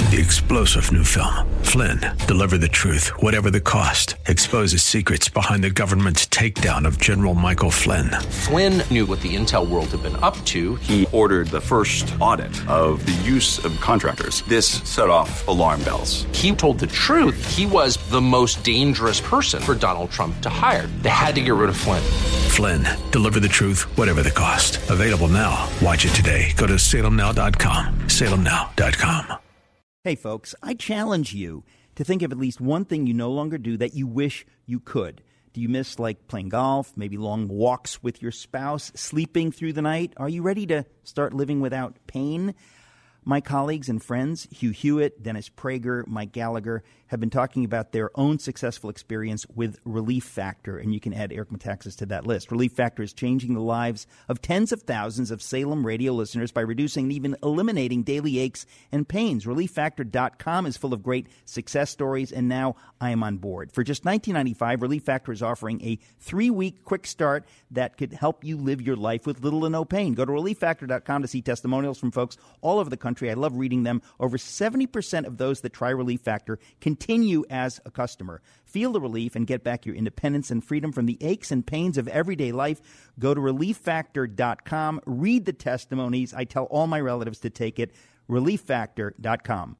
The explosive new film, Flynn, deliver the truth, whatever the cost, exposes secrets behind the government's takedown of General Michael Flynn. Flynn knew what the intel world had been up to. He ordered the first audit of the use of contractors. This set off alarm bells. He told the truth. He was the most dangerous person for Donald Trump to hire. They had to get rid of Flynn. Flynn, deliver the truth, whatever the cost. Available now. Watch it today. Go to salemnow.com. salemnow.com. Hey, folks, I challenge you to think of at least one thing you no longer do that you wish you could. Do you miss, like, playing golf, maybe long walks with your spouse, sleeping through the night? Are you ready to start living without pain? My colleagues and friends, Hugh Hewitt, Dennis Prager, Mike Gallagher, have been talking about their own successful experience with Relief Factor, and you can add Eric Metaxas to that list. Relief Factor is changing the lives of tens of thousands of Salem radio listeners by reducing and even eliminating daily aches and pains. ReliefFactor.com is full of great success stories, and now I am on board. For just $19.95, Relief Factor is offering a 3-week quick start that could help you live your life with little to no pain. Go to ReliefFactor.com to see testimonials from folks all over the country. I love reading them. Over 70% of those that try Relief Factor continue as a customer. Feel the relief and get back your independence and freedom from the aches and pains of everyday life. Go to ReliefFactor.com. Read the testimonies. I tell all my relatives to take it. ReliefFactor.com.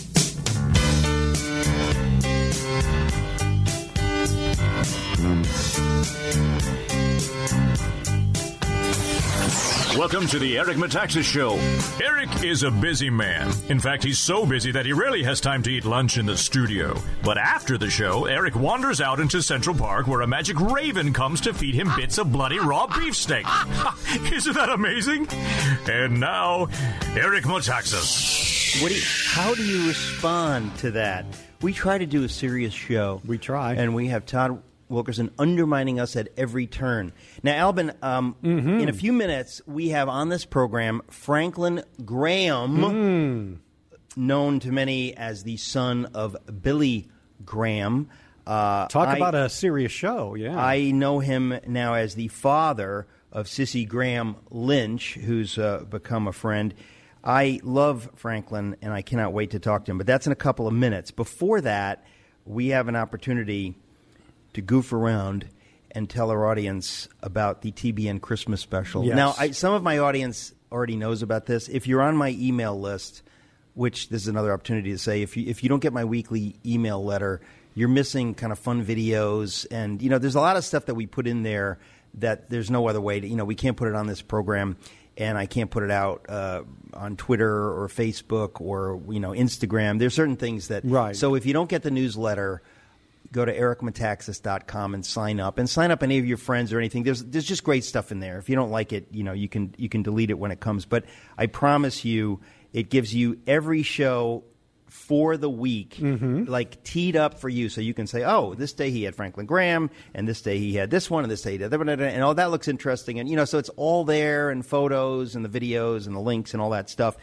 Welcome to the Eric Metaxas Show. Eric is a busy man. In fact, he's so busy that he rarely has time to eat lunch in the studio. But after the show, Eric wanders out into Central Park where a magic raven comes to feed him bits of bloody raw beefsteak. Isn't that amazing? And now, Eric Metaxas. How do you respond to that? We try to do a serious show. We try. And we have Todd Wilkerson undermining us at every turn. Now, Albin, in a few minutes, we have on this program Franklin Graham, known to many as the son of Billy Graham. Talk about a serious show, yeah. I know him now as the father of Cissy Graham Lynch, who's become a friend. I love Franklin, and I cannot wait to talk to him, but that's in a couple of minutes. Before that, we have an opportunity to goof around and tell our audience about the TBN Christmas special. Yes. Now, some of my audience already knows about this. If you're on my email list, which this is another opportunity to say, if you don't get my weekly email letter, you're missing kind of fun videos. And, there's a lot of stuff that we put in there that there's no other way to, we can't put it on this program. And I can't put it out on Twitter or Facebook or, Instagram. There's certain things that... Right. So if you don't get the newsletter, go to ericmetaxas.com and sign up. And sign up any of your friends or anything. There's just great stuff in there. If you don't like it, you can delete it when it comes. But I promise you, it gives you every show for the week, like teed up for you. So you can say, oh, this day he had Franklin Graham, and this day he had this one, and this day he had that, and oh, that looks interesting. And, so it's all there, and photos and the videos and the links and all that stuff.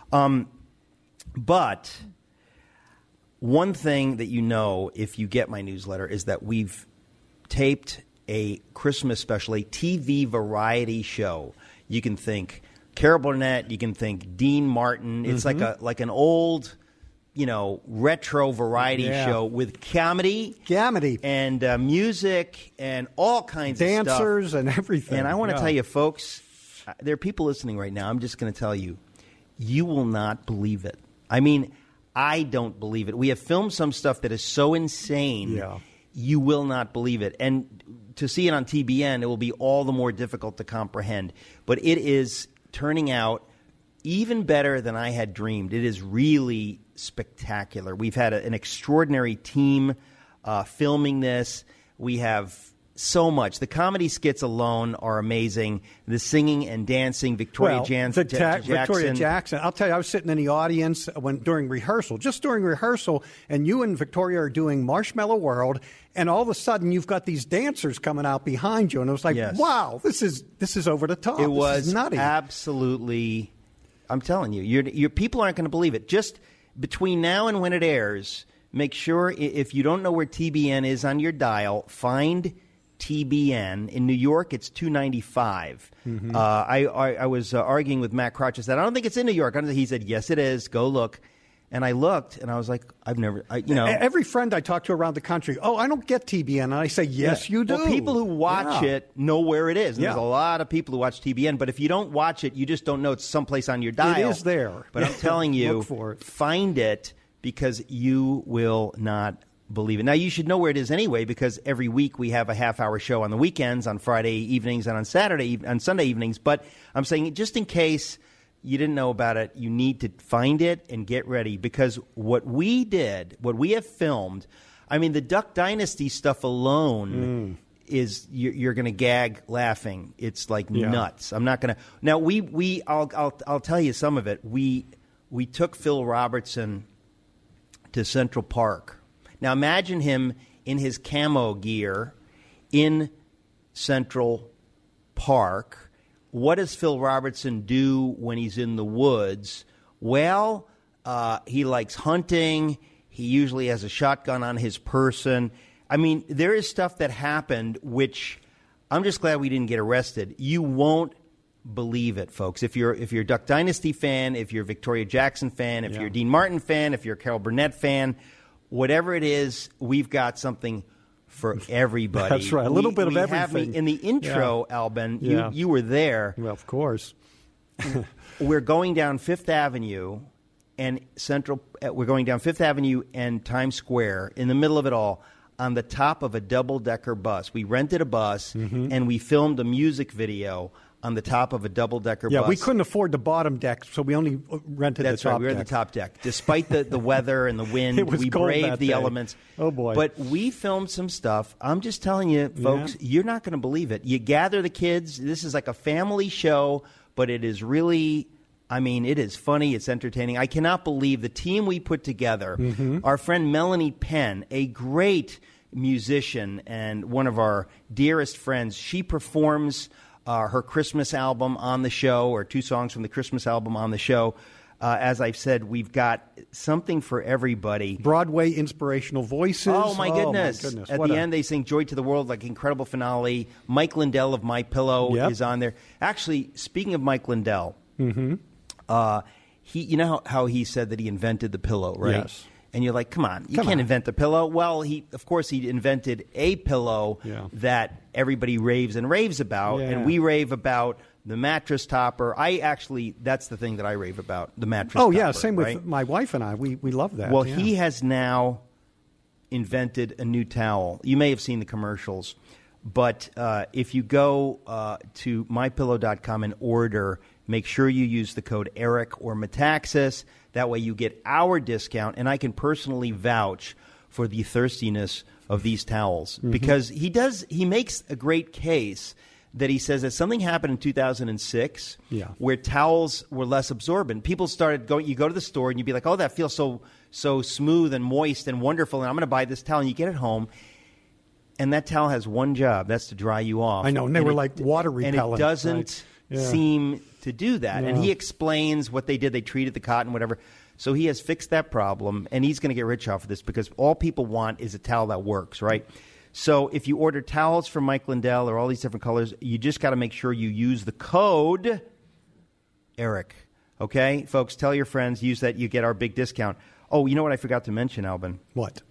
But one thing that if you get my newsletter, is that we've taped a Christmas special, a TV variety show. You can think Carol Burnett, you can think Dean Martin. It's like an old, retro variety show with comedy and music and all kinds of stuff. Dancers and everything. And I want to tell you, folks, there are people listening right now. I'm just going to tell you, you will not believe it. I mean, I don't believe it. We have filmed some stuff that is so insane, you will not believe it. And to see it on TBN, it will be all the more difficult to comprehend. But it is turning out even better than I had dreamed. It is really spectacular. We've had an extraordinary team filming this. We have so much. The comedy skits alone are amazing. The singing and dancing, Victoria Jackson. Victoria Jackson. I'll tell you, I was sitting in the audience during rehearsal, and you and Victoria are doing Marshmallow World, and all of a sudden you've got these dancers coming out behind you, and it was like, wow, this is over the top. It was nutty. Absolutely. I'm telling you, your people aren't going to believe it. Just between now and when it airs, make sure, if you don't know where TBN is on your dial, find TBN. In New York, it's $2.95. I was arguing with Matt Crotch. I said, I don't think it's in New York. He said, yes, it is. Go look. And I looked, and I was like, Every friend I talk to around the country, I don't get TBN. And I say, yes, you do. Well, people who watch it know where it is. And Yeah. There's a lot of people who watch TBN, but if you don't watch it, you just don't know it's someplace on your dial. It is there. But I'm telling you, Look for it. find it because you will not believe it. Now, you should know where it is anyway because every week we have a half-hour show on the weekends, on Friday evenings, and on Sunday evenings. But I'm saying just in case you didn't know about it, you need to find it and get ready because what we have filmed, I mean, the Duck Dynasty stuff alone is you're going to gag laughing. It's like nuts. I'm not going to. Now I'll tell you some of it. We took Phil Robertson to Central Park. Now imagine him in his camo gear in Central Park. What does Phil Robertson do when he's in the woods? Well, he likes hunting. He usually has a shotgun on his person. I mean, there is stuff that happened which I'm just glad we didn't get arrested. You won't believe it, folks. If you're a Duck Dynasty fan, if you're a Victoria Jackson fan, if you're a Dean Martin fan, if you're a Carol Burnett fan, whatever it is, we've got something for everybody. That's right. A little bit of everything. In the intro, Albin, you were there. Well, of course. We're going down Fifth Avenue and we're going down Fifth Avenue and Times Square in the middle of it all on the top of a double-decker bus. We rented a bus and we filmed a music video on the top of a double-decker bus. Yeah, we couldn't afford the bottom deck, so we only rented That's the top right. We were deck. at the top deck. Despite the weather and the wind, It was we cold braved that the day. elements. Oh, boy. But we filmed some stuff. I'm just telling you, folks, you're not going to believe it. You gather the kids. This is like a family show, but it is really, I mean, it is funny. It's entertaining. I cannot believe the team we put together. Our friend Melanie Penn, a great musician and one of our dearest friends, she performs her Christmas album on the show, or 2 songs from the Christmas album on the show. As I've said, we've got something for everybody. Broadway inspirational voices. Oh, my goodness. At At the end, they sing Joy to the World, like incredible finale. Mike Lindell of My Pillow is on there. Actually, speaking of Mike Lindell, he, you know how he said that he invented the pillow, right? Yes. And you're like, come on, you can't invent the pillow. Well, he invented a pillow that everybody raves and raves about, and we rave about the mattress topper. That's the thing that I rave about, the mattress topper. Oh, yeah, same right? with my wife and I. We love that. Well, he has now invented a new towel. You may have seen the commercials, but if you go to mypillow.com and order, make sure you use the code ERIC or Metaxas. That way you get our discount, and I can personally vouch for the thirstiness of these towels because he makes a great case that he says that something happened in 2006 where towels were less absorbent. People started going, you go to the store and you'd be like, oh, that feels so smooth and moist and wonderful, and I'm going to buy this towel. And you get it home, and that towel has one job. That's to dry you off. I know, and they were like water repellent. And it doesn't seem to do that. And he explains what they did. They treated the cotton, whatever. So he has fixed that problem, and he's going to get rich off of this because all people want is a towel that works, right? So if you order towels from Mike Lindell or all these different colors, you just got to make sure you use the code ERIC. Okay? Folks, tell your friends, use that, you get our big discount. Oh, you know what I forgot to mention, Albin? What?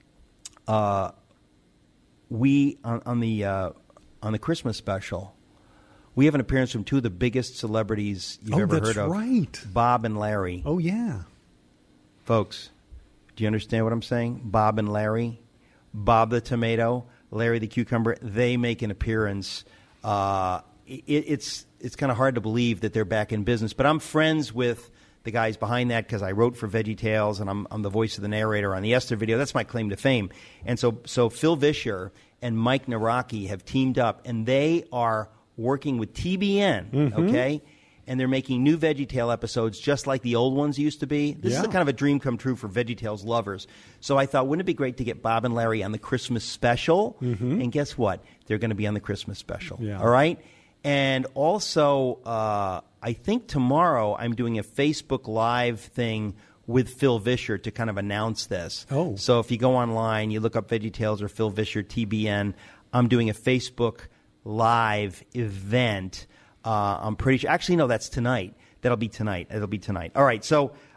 We, on the Christmas special, we have an appearance from 2 of the biggest celebrities you've ever heard of. Oh, that's right. Bob and Larry. Oh, yeah. Folks, do you understand what I'm saying? Bob and Larry. Bob the tomato, Larry the cucumber. They make an appearance. It's kind of hard to believe that they're back in business. But I'm friends with the guys behind that because I wrote for VeggieTales, and I'm the voice of the narrator on the Esther video. That's my claim to fame. And so Phil Vischer and Mike Naraki have teamed up, and they are working with TBN, okay? And they're making new VeggieTale episodes just like the old ones used to be. This is a kind of a dream come true for VeggieTales lovers. So I thought, wouldn't it be great to get Bob and Larry on the Christmas special? And guess what? They're going to be on the Christmas special, all right? And also, I think tomorrow I'm doing a Facebook Live thing with Phil Vischer to kind of announce this. Oh. So if you go online, you look up VeggieTales or Phil Vischer, TBN, I'm doing a Facebook Live event. I'm pretty sure. Actually, no, that's tonight. That'll be tonight. It'll be tonight. All right. So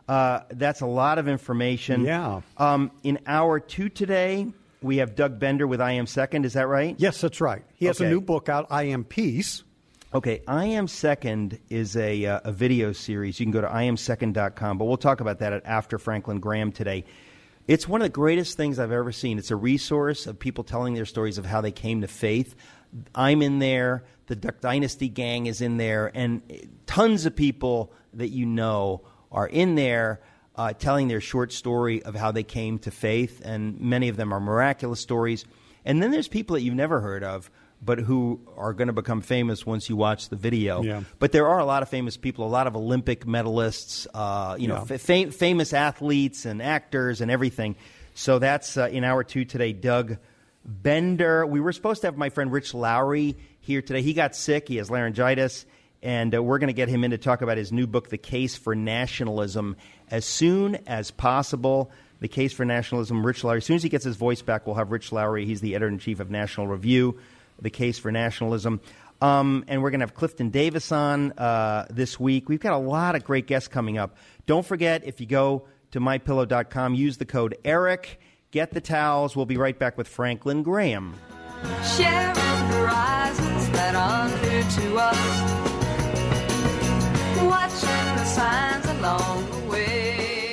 That's a lot of information. Yeah. In hour 2 today, we have Doug Bender with I Am Second. Is that right? Yes, that's right. He has a new book out, I Am Peace. Okay, I Am Second is a video series. You can go to iamsecond.com, but we'll talk about that after Franklin Graham today. It's one of the greatest things I've ever seen. It's a resource of people telling their stories of how they came to faith. I'm in there. The Duck Dynasty gang is in there. And tons of people that you know are in there telling their short story of how they came to faith. And many of them are miraculous stories. And then there's people that you've never heard of, but who are going to become famous once you watch the video. Yeah. But there are a lot of famous people, a lot of Olympic medalists, famous athletes and actors and everything. So that's in hour 2 today, Doug Bender. We were supposed to have my friend Rich Lowry here today. He got sick. He has laryngitis. And we're going to get him in to talk about his new book, The Case for Nationalism, as soon as possible. The Case for Nationalism, Rich Lowry. As soon as he gets his voice back, we'll have Rich Lowry. He's the editor-in-chief of National Review. The Case for Nationalism. And we're going to have Clifton Davis on this week. We've got a lot of great guests coming up. Don't forget, if you go to mypillow.com, use the code ERIC. Get the towels. We'll be right back with Franklin Graham. Sharing horizons that are new to us. Watching the signs along the way.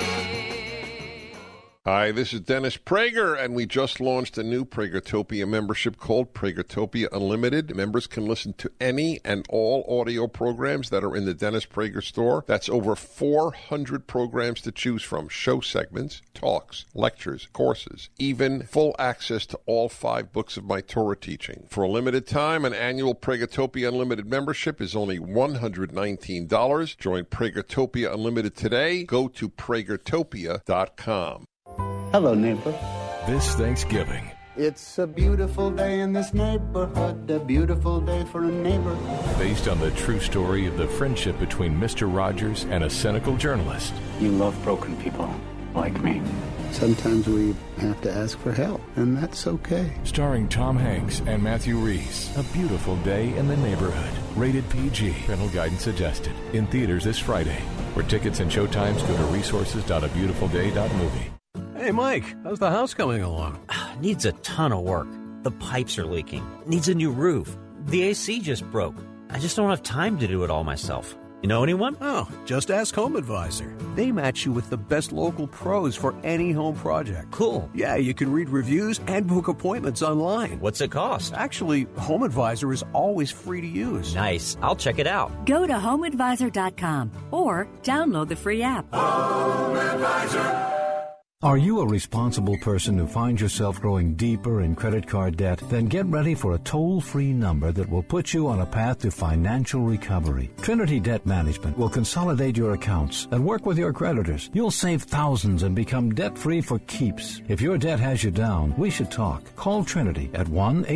Hi, this is Dennis Prager, and we just launched a new Pragertopia membership called Pragertopia Unlimited. Members can listen to any and all audio programs that are in the Dennis Prager store. That's over 400 programs to choose from, show segments, talks, lectures, courses, even full access to all 5 books of my Torah teaching. For a limited time, an annual Pragertopia Unlimited membership is only $119. Join Pragertopia Unlimited today. Go to pragertopia.com. Hello, neighbor. This Thanksgiving. It's a beautiful day in this neighborhood, a beautiful day for a neighbor. Based on the true story of the friendship between Mr. Rogers and a cynical journalist. You love broken people like me. Sometimes we have to ask for help, and that's okay. Starring Tom Hanks and Matthew Reese. A beautiful day in the neighborhood. Rated PG. Parental guidance suggested. In theaters this Friday. For tickets and showtimes, go to resources.abeautifulday.movie. Hey, Mike, how's the house coming along? Needs a ton of work. The pipes are leaking. Needs a new roof. The AC just broke. I just don't have time to do it all myself. You know anyone? Oh, just ask Home Advisor. They match you with the best local pros for any home project. Cool. Yeah, you can read reviews and book appointments online. What's it cost? Actually, Home Advisor is always free to use. Nice. I'll check it out. Go to HomeAdvisor.com or download the free app. Home Advisor. Are you a responsible person who finds yourself growing deeper in credit card debt? Then get ready for a toll-free number that will put you on a path to financial recovery. Trinity Debt Management will consolidate your accounts and work with your creditors. You'll save thousands and become debt-free for keeps. If your debt has you down, we should talk. Call Trinity at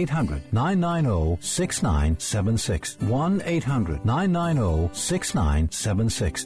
1-800-990-6976. 1-800-990-6976.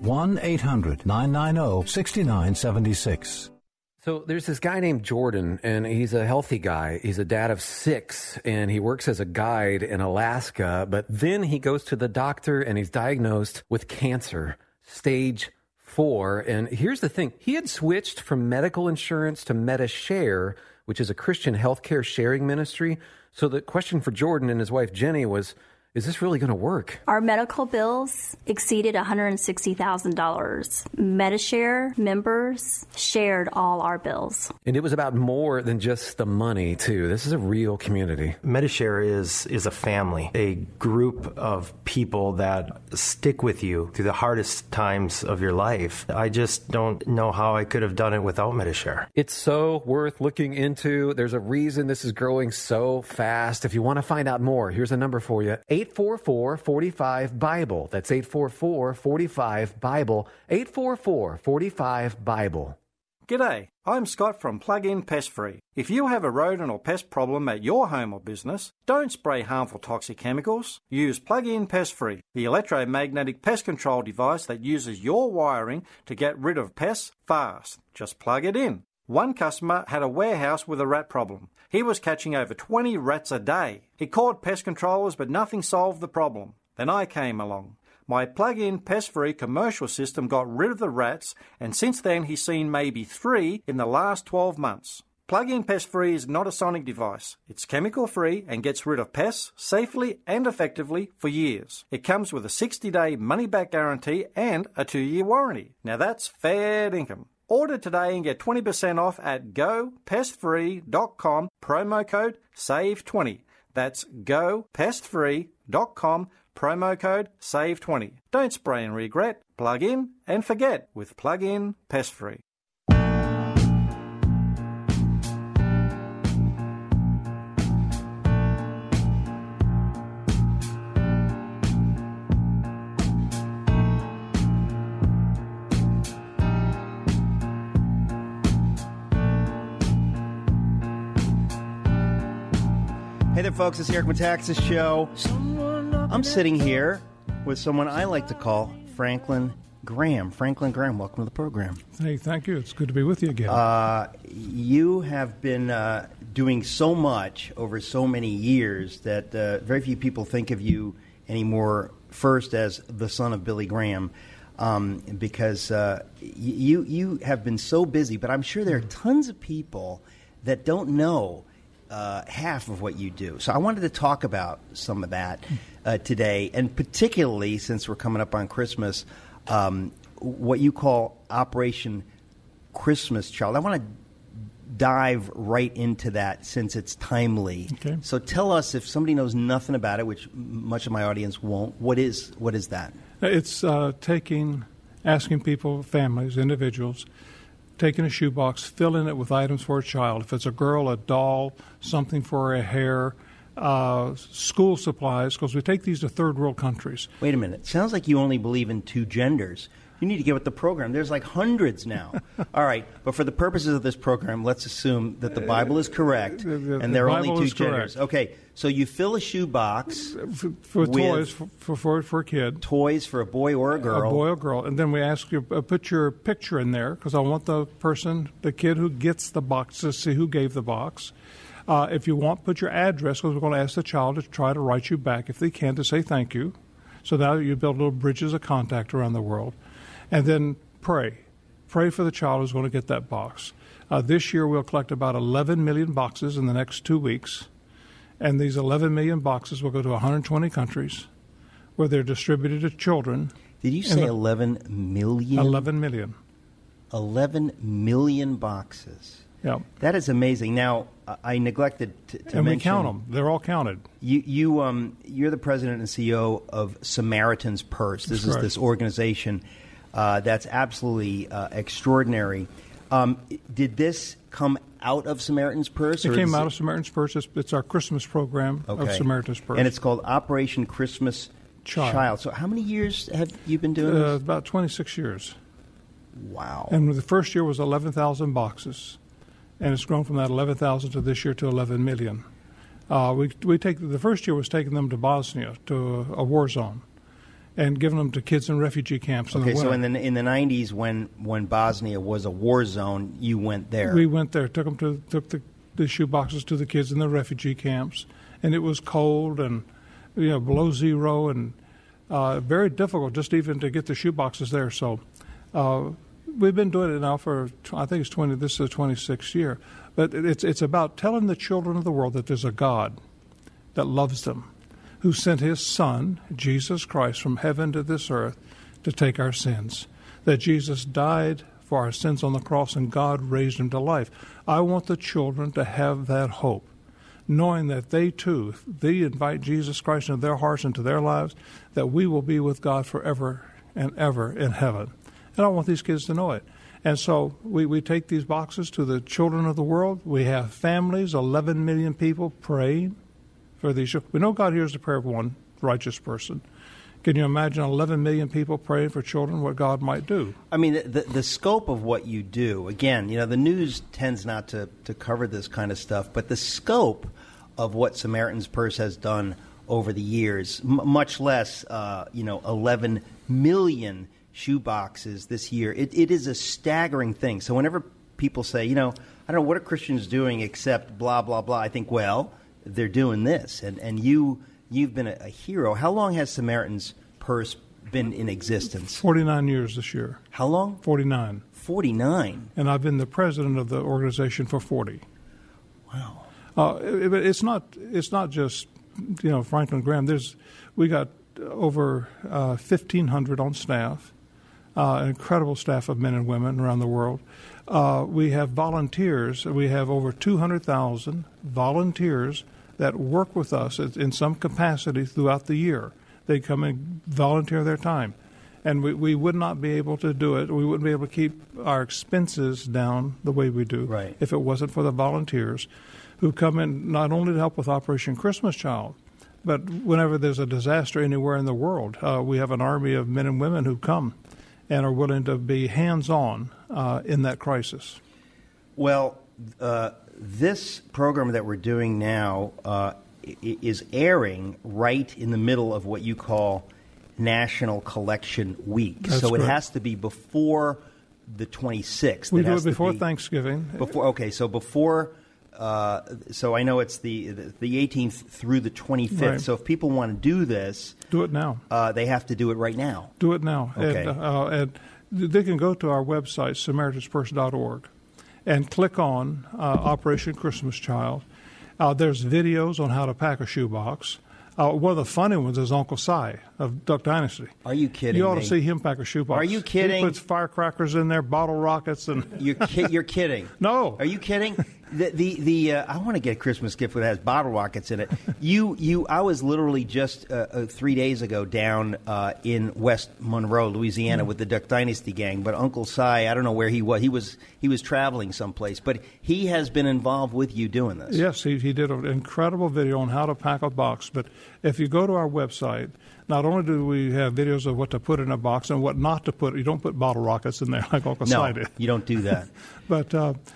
1-800-990-6976. So there's this guy named Jordan, and he's a healthy guy. He's a dad of 6, and he works as a guide in Alaska. But then he goes to the doctor, and he's diagnosed with cancer, stage 4. And here's the thing. He had switched from medical insurance to MediShare, which is a Christian healthcare sharing ministry. So the question for Jordan and his wife, Jenny, was, is this really going to work? Our medical bills exceeded $160,000. MediShare members shared all our bills. And it was about more than just the money, too. This is a real community. MediShare is a family, a group of people that stick with you through the hardest times of your life. I just don't know how I could have done it without MediShare. It's so worth looking into. There's a reason this is growing so fast. If you want to find out more, here's a number for you. 844-45-BIBLE. That's 844-45-BIBLE. 844-45-BIBLE. G'day, I'm Scott from Plug-in Pest Free. If you have a rodent or pest problem at your home or business, don't spray harmful toxic chemicals. Use Plug-in Pest Free, the electromagnetic pest control device that uses your wiring to get rid of pests fast. Just plug it in. One customer had a warehouse with a rat problem. He was catching over 20 rats a day. He called pest controllers, but nothing solved the problem. Then I came along. My plug-in pest-free commercial system got rid of the rats, and since then he's seen maybe 3 in the last 12 months. Plug-in Pest-Free is not a sonic device. It's chemical-free and gets rid of pests safely and effectively for years. It comes with a 60-day money-back guarantee and a 2-year warranty. Now that's fair dinkum. Order today and get 20% off at gopestfree.com, promo code SAVE20. That's gopestfree.com, promo code SAVE20. Don't spray and regret. Plug in and forget with Plug-in Pest-Free. Hey there, folks. It's Eric Metaxas Show. I'm sitting here with someone I like to call Franklin Graham. Franklin Graham, welcome to the program. Hey, thank you. It's good to be with you again. You have been doing so much over so many years that very few people think of you anymore first as the son of Billy Graham because you have been so busy. But I'm sure there are tons of people that don't know half of what you do. So I wanted to talk about some of that today, and particularly since we're coming up on Christmas, what you call Operation Christmas Child. I want to dive right into that since it's timely. Okay. So tell us, if somebody knows nothing about it, which much of my audience won't, what is that? It's asking people, families, individuals, taking a shoebox, filling it with items for a child. If it's a girl, a doll, something for a hair, school supplies, because we take these to third world countries. Wait a minute. Sounds like you only believe in 2 genders. You need to get with the program. There's like hundreds now. All right, but for the purposes of this program, let's assume that the Bible is correct, and there are only 2 genders. Correct. Okay, so you fill a shoebox for toys for a kid. Toys for a boy or a girl. A boy or girl. And then we ask you, put your picture in there, because I want the kid who gets the box to see who gave the box. If you want, put your address, because we're going to ask the child to try to write you back, if they can, to say thank you. So now you build little bridges of contact around the world. And then pray. Pray for the child who's going to get that box. This year we'll collect about 11 million boxes in the next 2 weeks. And these 11 million boxes will go to 120 countries where they're distributed to children. Did you say 11 million? 11 million. 11 million boxes. Yeah. That is amazing. Now, I neglected to mention... And we count them. They're all counted. You're the president and CEO of Samaritan's Purse. This is this organization that's absolutely extraordinary. Did this come out of Samaritan's Purse? It came out of Samaritan's Purse. It's our Christmas program of Samaritan's Purse. And it's called Operation Christmas Child. So how many years have you been doing this? About 26 years. Wow. And the first year was 11,000 boxes. And it's grown from that 11,000 to this year to 11 million. The first year was taking them to Bosnia, to a war zone, and giving them to kids in refugee camps. Okay, so in the 90s, when Bosnia was a war zone, you went there. We went there, took the shoe boxes to the kids in the refugee camps, and it was cold and below zero and very difficult just even to get the shoe boxes there. So we've been doing it now for this is the 26th year, but it's about telling the children of the world that there's a God that loves them, who sent his Son, Jesus Christ, from heaven to this earth to take our sins, that Jesus died for our sins on the cross and God raised him to life. I want the children to have that hope, knowing that they too, if they invite Jesus Christ into their hearts, into their lives, that we will be with God forever and ever in heaven. And I want these kids to know it. And so we take these boxes to the children of the world. We have families, 11 million people praying for these children. We know God hears the prayer of one righteous person. Can you imagine 11 million people praying for children, what God might do? I mean, the scope of what you do, again, the news tends not to cover this kind of stuff, but the scope of what Samaritan's Purse has done over the years, much less, 11 million shoe boxes this year. It is a staggering thing. So whenever people say, I don't know, what are Christians doing except blah, blah, blah, I think, well, they're doing this. And you've been a hero. How long has Samaritan's Purse been in existence? 49 years this year. How long? 49. 49? And I've been the president of the organization for 40. Wow. It's not just, Franklin Graham. We got over 1,500 on staff, an incredible staff of men and women around the world. We have volunteers. We have over 200,000 volunteers that work with us in some capacity throughout the year. They come and volunteer their time. And we would not be able to do it. We wouldn't be able to keep our expenses down the way we do if it wasn't for the volunteers who come in not only to help with Operation Christmas Child, but whenever there's a disaster anywhere in the world, we have an army of men and women who come and are willing to be hands-on in that crisis. Well, this program that we're doing now is airing right in the middle of what you call National Collection Week. That's so it correct. has to be before the 26th. We do it before Thanksgiving. So I know it's the 18th through the 25th. Right. So if people want to do this, do it now. They have to do it right now. Do it now. Okay. And they can go to our website, SamaritansPurse.org, and click on Operation Christmas Child. There's videos on how to pack a shoebox. One of the funny ones is Uncle Si of Duck Dynasty. Are you kidding You ought me? to see him pack a shoebox. Are you kidding? He puts firecrackers in there, bottle rockets, and You're kidding. No. Are you kidding? I want to get a Christmas gift that has bottle rockets in it. I was literally just 3 days ago down in West Monroe, Louisiana, with the Duck Dynasty gang. But Uncle Si, I don't know where he was. He was traveling someplace. But he has been involved with you doing this. Yes, he did an incredible video on how to pack a box. But if you go to our website, not only do we have videos of what to put in a box and what not to put. You don't put bottle rockets in there like Uncle Si did. You don't do that. But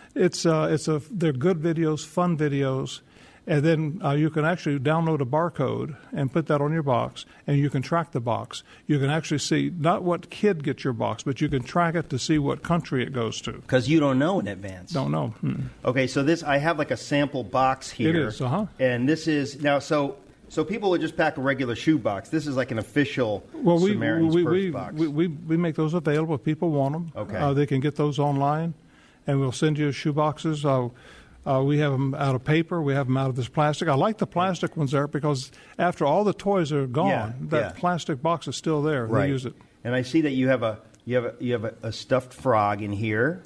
they're good videos, fun videos, and then you can actually download a barcode and put that on your box, and you can track the box. You can actually see not what kid gets your box, but you can track it to see what country it goes to. Because you don't know in advance. Don't know. Okay, so I have like a sample box here. It is, And this is now so people would just pack a regular shoe box. This is like an official Samaritan's Purse box. We make those available if people want them. Okay. They can get those online, and we'll send you shoe boxes. We have them out of paper. We have them out of this plastic. I like the plastic ones there because after all the toys are gone, plastic box is still there. Right. They use it. And I see that you have a stuffed frog in here.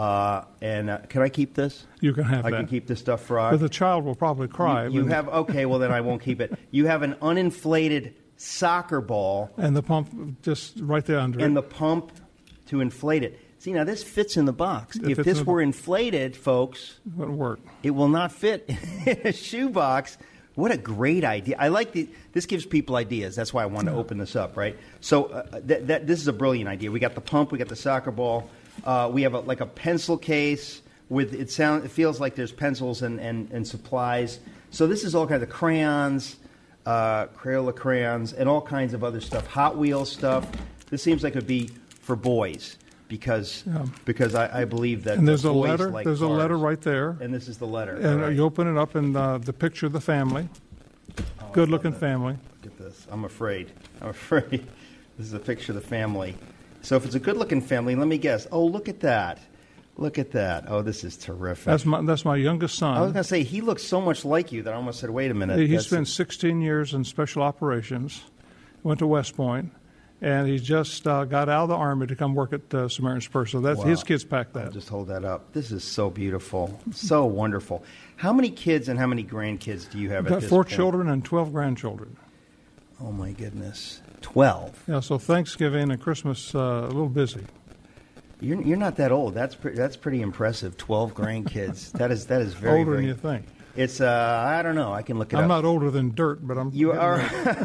And can I keep this? You can have I that. can keep the stuffed frog. But the child will probably cry. Okay, well then I won't keep it. You have an uninflated soccer ball. And the pump just right there under it. And the pump to inflate it. See, now this fits in the box. If this were inflated, folks, it wouldn't work. It will not fit in a shoebox. What a great idea. I like this gives people ideas. That's why I wanted to open this up, right? So this is a brilliant idea. We got the pump, we got the soccer ball. We have a pencil case with it feels like there's pencils and supplies. So this is all kinds of crayons, Crayola crayons, and all kinds of other stuff. Hot Wheels stuff. This seems like it would be for boys because I believe that. And there's a boys letter. like There's cars. a letter right there. And this is the letter. And you open it up, and the picture of the family. Good-looking family. Look at this. I'm afraid. This is a picture of the family. So if it's a good-looking family, let me guess. Oh, look at that. Look at that. Oh, this is terrific. That's my youngest son. I was going to say, he looks so much like you that I almost said, wait a minute. He spent 16 years in special operations, went to West Point, and he just got out of the Army to come work at Samaritan's Purse. So that's his kids packed that. I'll just hold that up. This is so beautiful. So wonderful. How many kids and how many grandkids do you have at got this 4 point? children and 12 grandchildren. Oh, my goodness. 12. Yeah, so Thanksgiving and Christmas a little busy. You're not that old. That's pretty impressive. 12 grandkids. that is very older very, than you think. It's I don't know. I can look it up. I'm not older than dirt, but I'm. You are.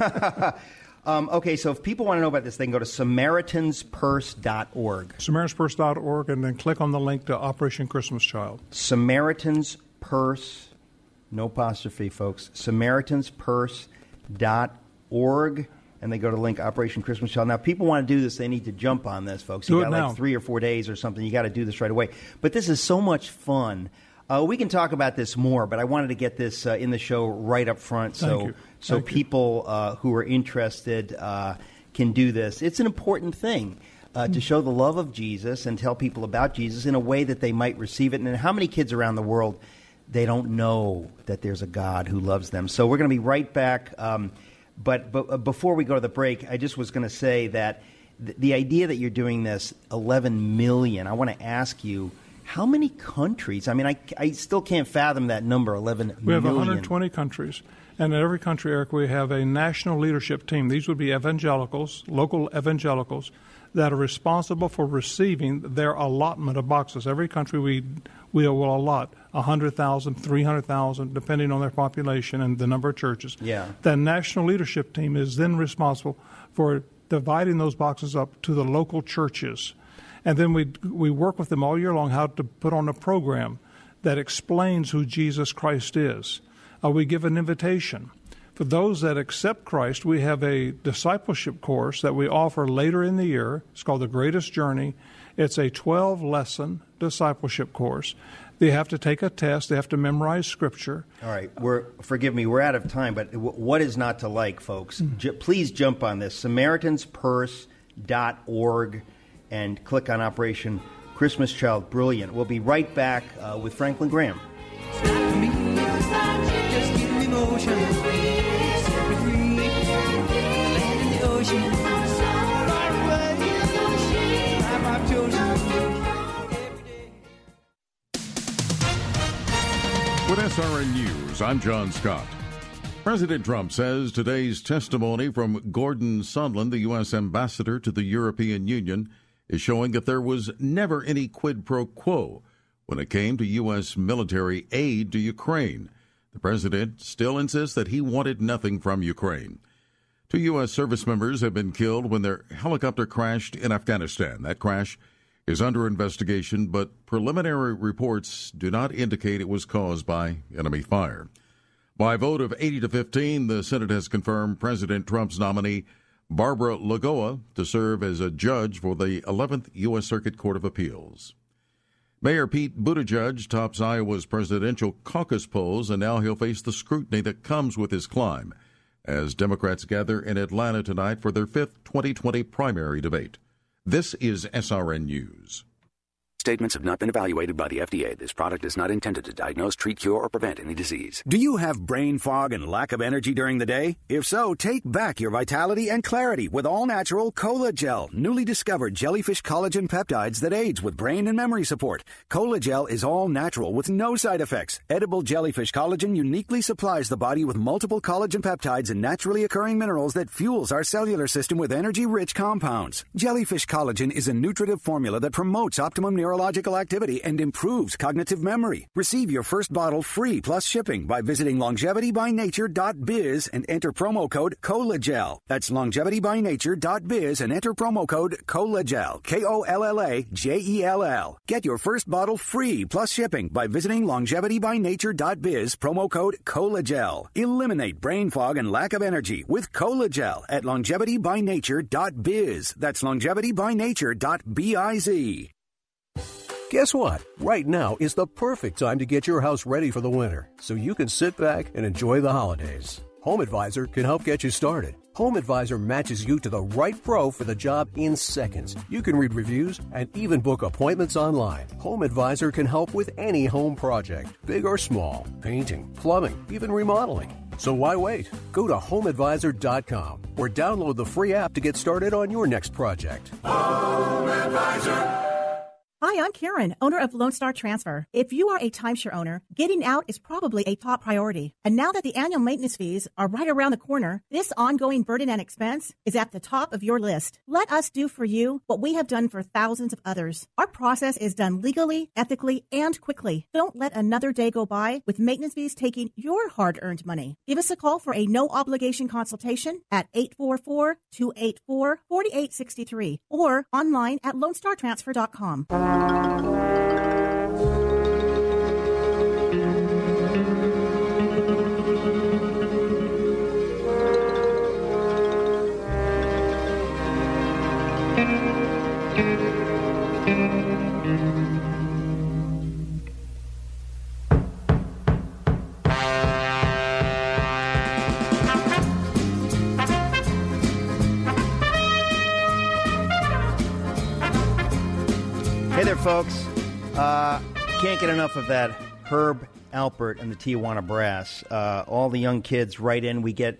Okay, so if people want to know about this, they can go to SamaritansPurse.org. SamaritansPurse.org, and then click on the link to Operation Christmas Child. Samaritan's Purse, no apostrophe, folks. SamaritansPurse.org. And they go to link Operation Christmas Child. Now, people want to do this. They need to jump on this, folks. You got like 3 or 4 days or something. You got to do this right away. But this is so much fun. We can talk about this more, but I wanted to get this in the show right up front. Thank you. So people who are interested can do this. It's an important thing to show the love of Jesus and tell people about Jesus in a way that they might receive it. And how many kids around the world, they don't know that there's a God who loves them. So we're going to be right back. But before we go to the break, I just was going to say that the idea that you're doing this, 11 million, I want to ask you, how many countries? I mean, I still can't fathom that number, 11 million. We have 120 countries. And in every country, Eric, we have a national leadership team. These would be evangelicals, local evangelicals, that are responsible for receiving their allotment of boxes. Every country we will allot 100,000, 300,000, depending on their population and the number of churches. Yeah. That national leadership team is then responsible for dividing those boxes up to the local churches. And then we work with them all year long how to put on a program that explains who Jesus Christ is. We give an invitation. For those that accept Christ, we have a discipleship course that we offer later in the year. It's called The Greatest Journey. It's a 12-lesson discipleship course. They have to take a test. They have to memorize Scripture. All right. Forgive me, we're out of time, but what is not to like, folks? Please jump on this, SamaritansPurse.org, and click on Operation Christmas Child. Brilliant. We'll be right back with Franklin Graham. With SRN News, I'm John Scott. President Trump says today's testimony from Gordon Sondland, the U.S. ambassador to the European Union, is showing that there was never any quid pro quo when it came to U.S. military aid to Ukraine. The president still insists that he wanted nothing from Ukraine. 2 U.S. service members have been killed when their helicopter crashed in Afghanistan. That crash is under investigation, but preliminary reports do not indicate it was caused by enemy fire. By a vote of 80-15, the Senate has confirmed President Trump's nominee, Barbara Lagoa, to serve as a judge for the 11th U.S. Circuit Court of Appeals. Mayor Pete Buttigieg tops Iowa's presidential caucus polls, and now he'll face the scrutiny that comes with his climb as Democrats gather in Atlanta tonight for their 5th 2020 primary debate. This is SRN News. Statements have not been evaluated by the FDA. This product is not intended to diagnose, treat, cure, or prevent any disease. Do you have brain fog and lack of energy during the day? If so, take back your vitality and clarity with all-natural Cola Gel, newly discovered jellyfish collagen peptides that aids with brain and memory support. Cola Gel is all-natural with no side effects. Edible jellyfish collagen uniquely supplies the body with multiple collagen peptides and naturally occurring minerals that fuels our cellular system with energy-rich compounds. Jellyfish collagen is a nutritive formula that promotes optimum neurological activity and improves cognitive memory. Receive your first bottle free plus shipping by visiting longevitybynature.biz and enter promo code COLAGEL. That's longevitybynature.biz and enter promo code COLAGEL. KOLLAGEL. Get your first bottle free plus shipping by visiting longevitybynature.biz, promo code COLAGEL. Eliminate brain fog and lack of energy with COLAGEL at longevitybynature.biz. That's longevitybynature.biz. Guess what? Right now is the perfect time to get your house ready for the winter, so you can sit back and enjoy the holidays. Home Advisor can help get you started. Home Advisor matches you to the right pro for the job in seconds. You can read reviews and even book appointments online. Home Advisor can help with any home project, big or small, painting, plumbing, even remodeling. So why wait? Go to HomeAdvisor.com or download the free app to get started on your next project. Home Advisor. Hi, I'm Karen, owner of Lone Star Transfer. If you are a timeshare owner, getting out is probably a top priority. And now that the annual maintenance fees are right around the corner, this ongoing burden and expense is at the top of your list. Let us do for you what we have done for thousands of others. Our process is done legally, ethically, and quickly. Don't let another day go by with maintenance fees taking your hard-earned money. Give us a call for a no-obligation consultation at 844-284-4863 or online at LoneStarTransfer.com. folks. Can't get enough of that Herb Alpert and the Tijuana Brass. All the young kids write in. We get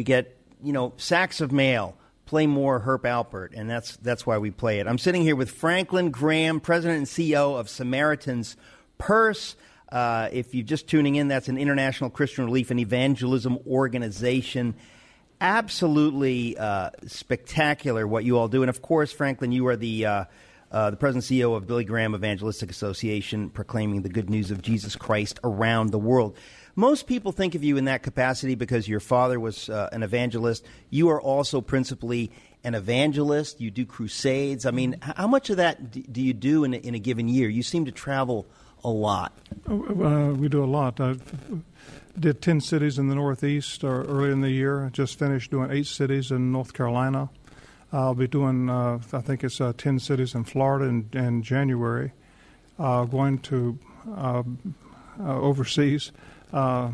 sacks of mail. Play more Herb Alpert, and that's why we play it. I'm sitting here with Franklin Graham, President and CEO of Samaritan's Purse. If you're just tuning in, that's an international Christian relief and evangelism organization. Absolutely spectacular what you all do. And, of course, Franklin, you are the President and CEO of Billy Graham Evangelistic Association, proclaiming the good news of Jesus Christ around the world. Most people think of you in that capacity because your father was an evangelist. You are also principally an evangelist. You do crusades. I mean, how much of that do you do in a given year? You seem to travel a lot. We do a lot. I did 10 cities in the Northeast early in the year. I just finished doing 8 cities in North Carolina. I'll be doing, I think it's 10 cities in Florida in January, going to overseas. And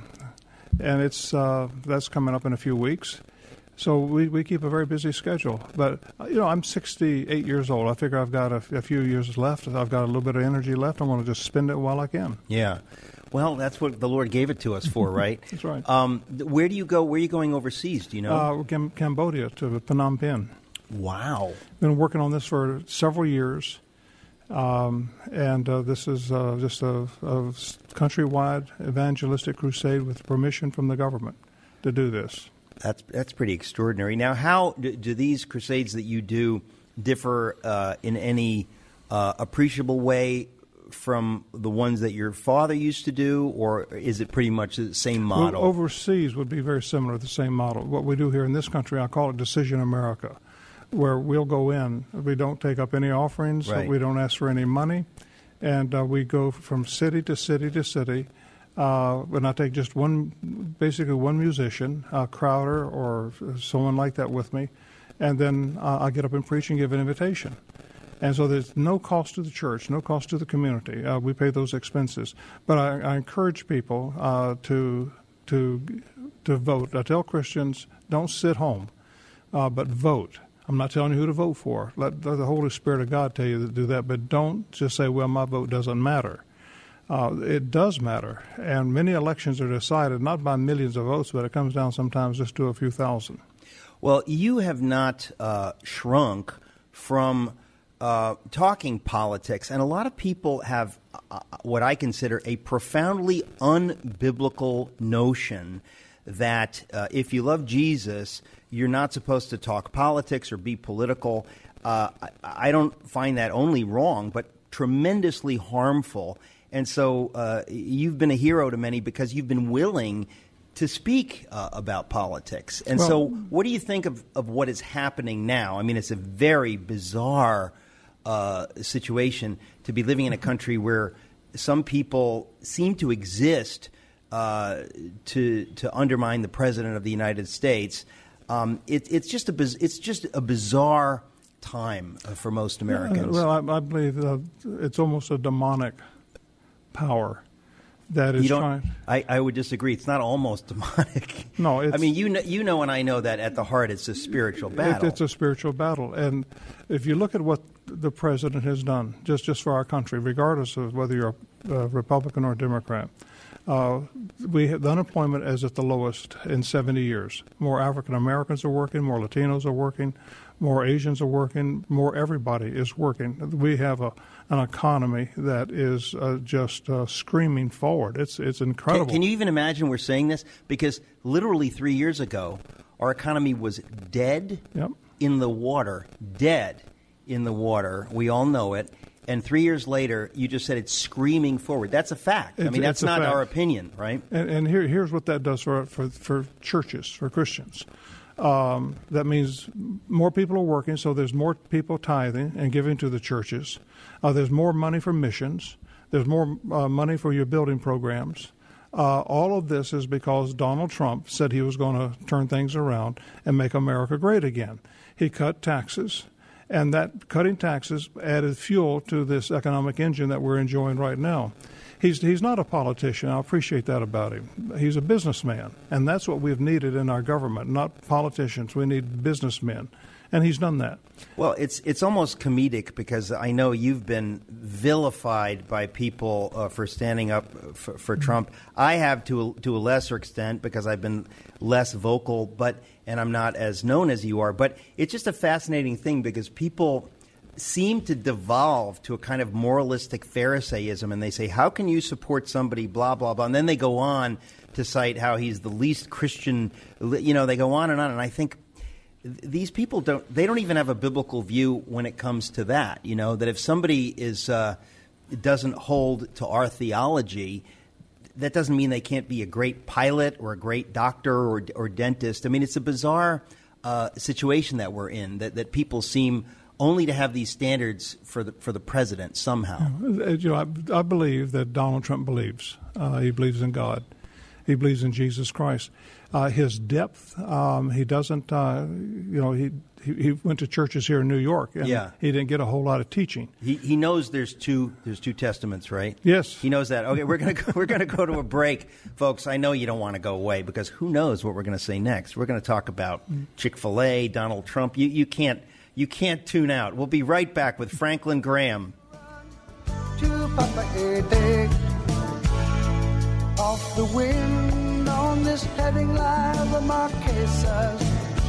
that's coming up in a few weeks. So we keep a very busy schedule. But, I'm 68 years old. I figure I've got a few years left. I've got a little bit of energy left. I want to just spend it while I can. Yeah. Well, that's what the Lord gave it to us for, right? That's right. Where do you go? Where are you going overseas? Do you know? Cambodia, to Phnom Penh. Wow. Been working on this for several years. And this is just a countrywide evangelistic crusade with permission from the government to do this. That's pretty extraordinary. Now, how do these crusades that you do differ in any appreciable way from the ones that your father used to do, or is it pretty much the same model? Well, overseas would be very similar to the same model. What we do here in this country, I call it Decision America, where we'll go in. We don't take up any offerings. Right. We don't ask for any money. And we go from city to city to city. And I take just basically one musician, Crowder or someone like that with me. And then I get up and preach and give an invitation. And so there's no cost to the church, no cost to the community. We pay those expenses. But I encourage people to vote. I tell Christians, don't sit home, but vote. I'm not telling you who to vote for. Let the Holy Spirit of God tell you to do that. But don't just say, well, my vote doesn't matter. It does matter. And many elections are decided not by millions of votes, but it comes down sometimes just to a few thousand. Well, you have not shrunk from talking politics. And a lot of people have what I consider a profoundly unbiblical notion that if you love Jesus, you're not supposed to talk politics or be political. I don't find that only wrong, but tremendously harmful. And so you've been a hero to many because you've been willing to speak about politics. And so what do you think of what is happening now? I mean, it's a very bizarre situation to be living in a country where some people seem to exist to undermine the President of the United States. It's just a bizarre time for most Americans. Well, I believe it's almost a demonic power that is trying. I would disagree. It's not almost demonic. No, I mean you know, and I know that at the heart it's a spiritual battle. It's a spiritual battle, and if you look at what the president has done, just for our country, regardless of whether you're a Republican or a Democrat. The unemployment is at the lowest in 70 years. More African Americans are working, more Latinos are working, more Asians are working, more everybody is working. We have an economy that is just screaming forward. It's incredible. Can you even imagine we're saying this? Because literally 3 years ago, our economy was dead in the water. Dead in the water. We all know it. And 3 years later, you just said it's screaming forward. That's a fact. I mean, that's not our opinion, right? And here's what that does for churches, for Christians. That means more people are working, so there's more people tithing and giving to the churches. There's more money for missions. There's more money for your building programs. All of this is because Donald Trump said he was going to turn things around and make America great again. He cut taxes. And that cutting taxes added fuel to this economic engine that we're enjoying right now. He's not a politician. I appreciate that about him. He's a businessman, and that's what we've needed in our government, not politicians. We need businessmen. and he's done that. Well, it's almost comedic because I know you've been vilified by people for standing up for Trump. I have to a lesser extent because I've been less vocal, and I'm not as known as you are. But it's just a fascinating thing because people seem to devolve to a kind of moralistic Pharisaism, and they say, how can you support somebody, blah, blah, blah, and then they go on to cite how he's the least Christian, they go on, and I think these people don't even have a biblical view when it comes to that, that if somebody doesn't hold to our theology, that doesn't mean they can't be a great pilot or a great doctor or dentist. I mean, it's a bizarre situation that we're in, that people seem only to have these standards for the president somehow. I believe that Donald Trump believes. He believes in God. He believes in Jesus Christ. His depth, he doesn't, he went to churches here in New York, and he didn't get a whole lot of teaching. He knows there's two testaments, right? Yes. He knows that. Okay, we're gonna go to a break. Folks, I know you don't want to go away because who knows what we're going to say next. We're going to talk about Chick-fil-A, Donald Trump. You can't tune out. We'll be right back with Franklin Graham. Off the wind on this heading line, the Marquesas.